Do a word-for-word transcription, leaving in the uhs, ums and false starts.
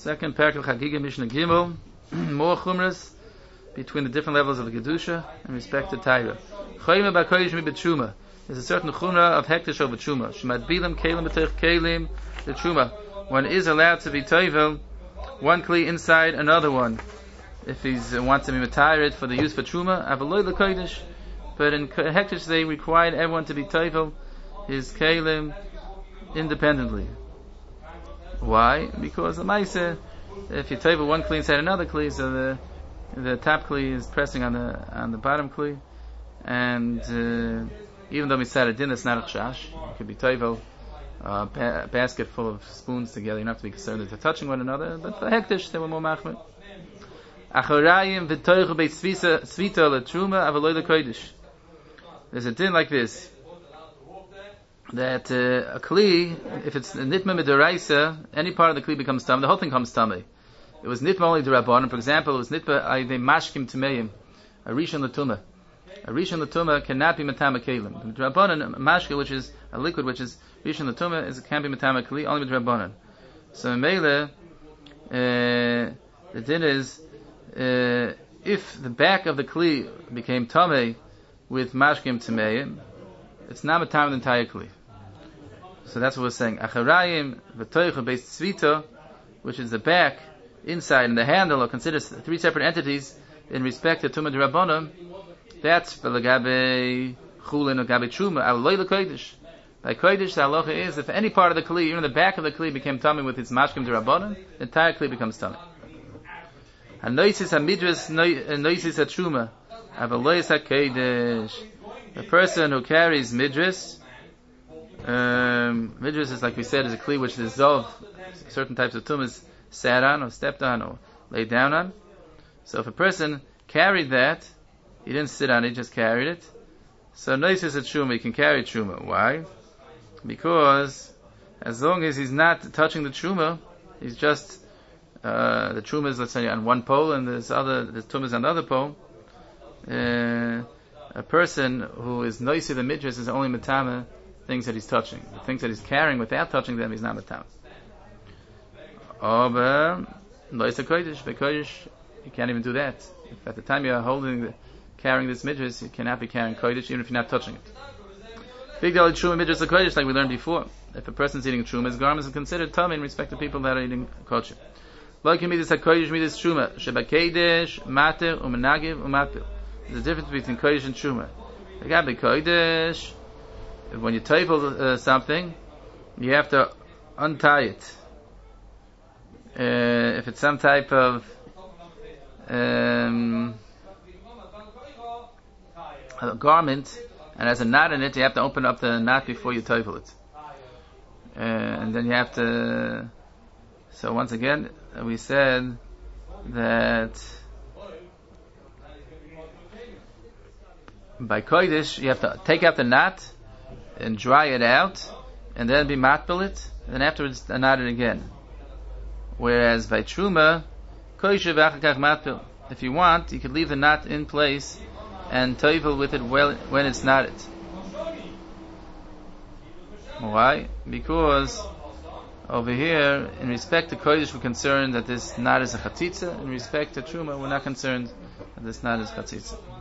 Second parak of Chagiga Mishnah Gimel, more chumras between the different levels of the Kedusha in respect to Taira. Chayim b'kodesh mi b'tshuma. There's a certain chumra of hektish over tshuma. Shemad bilam kelim b'teich kelim the tshuma. One is allowed to be toivel one kli inside another one if he uh, wants to be matayired for the use for tshuma. Avaloi l'kodesh. But in hektish they required everyone to be toivel his kelim independently. Why? Because the Maisa, if you toivel one kli inside another kli, so the the top kli is pressing on the on the bottom kli, and uh, even though we said it din, it's not a chash. It could be toivel uh, a basket full of spoons together. You don't have to be concerned that they're touching one another. But for hektish, they were more machmir. Acharayim v'toichu beit svita l'truma avaloi l'kodesh. There's a din like this, that uh, a kli, if it's nitma midaraisa, any part of the kli becomes tamei, the whole thing comes tamei. It was nitma only d'rabbanan. For example, it was nitma ayvei mashkim tameim, a rishon l'tumah. A rishon l'tumah cannot be matama kelim. D'rabbanan, mashke, which is a liquid, which is rishon l'tumah, is can be matama kli only with d'rabbanan. So in Meile, uh, the din is uh, if the back of the kli became tamei with mashkim tameim, it's not matama the entire kli. So that's what we're saying. Acharayim v'toichu based svita, which is the back, inside, and the handle, are considered three separate entities in respect to tumah d'rabbanan. That's v'legabe chulin or gabe truma avaloi l'kodesh. By kodesh, the halacha is if any part of the kli, even the back of the kli, became tummy with its mashkim d'rabbanan, the entire kli becomes tummy. Hanoisis hamidras noisis hatruma avaloi hakodesh. A person who carries midras, um, midras is, like we said, is a kli which dissolves certain types of tumas, sat on or stepped on or laid down on. So if a person carried that, he didn't sit on it, he just carried it. So noisis a truma, he can carry truma. Why? Because as long as he's not touching the truma, he's just uh, the truma is, let's say, on one pole, and there's other the tumas on the other pole. Uh, A person who is noisy the midras is only matama things that he's touching. The things that he's carrying without touching them, he's not matama. Aber noisy kodesh, kodesh, you can't even do that. If at the time you're holding, the, carrying this midras, you cannot be carrying kodesh even if you're not touching it. Big dali truma midras a kodesh, like we learned before. If a person's eating truma, his garments are considered tummy in respect to people that are eating kosher. Like midras a kodesh midras truma sheba kodesh mater umenagiv umapil. There's a difference between kodesh and truma. Agabe kodesh, when you toivel uh, something, you have to untie it. Uh, if it's some type of um, a garment and has a knot in it, you have to open up the knot before you toivel it. Uh, and then you have to. So once again, we said that by kodesh, you have to take out the knot and dry it out, and then be matbil it, and then afterwards knot it again. Whereas by truma, kodesh v'achakach matbil. If you want, you could leave the knot in place and toivel with it when it's knotted. Why? Because over here, in respect to kodesh, we're concerned that this knot is a chatzitza. In respect to truma, we're not concerned that this knot is chatzitza.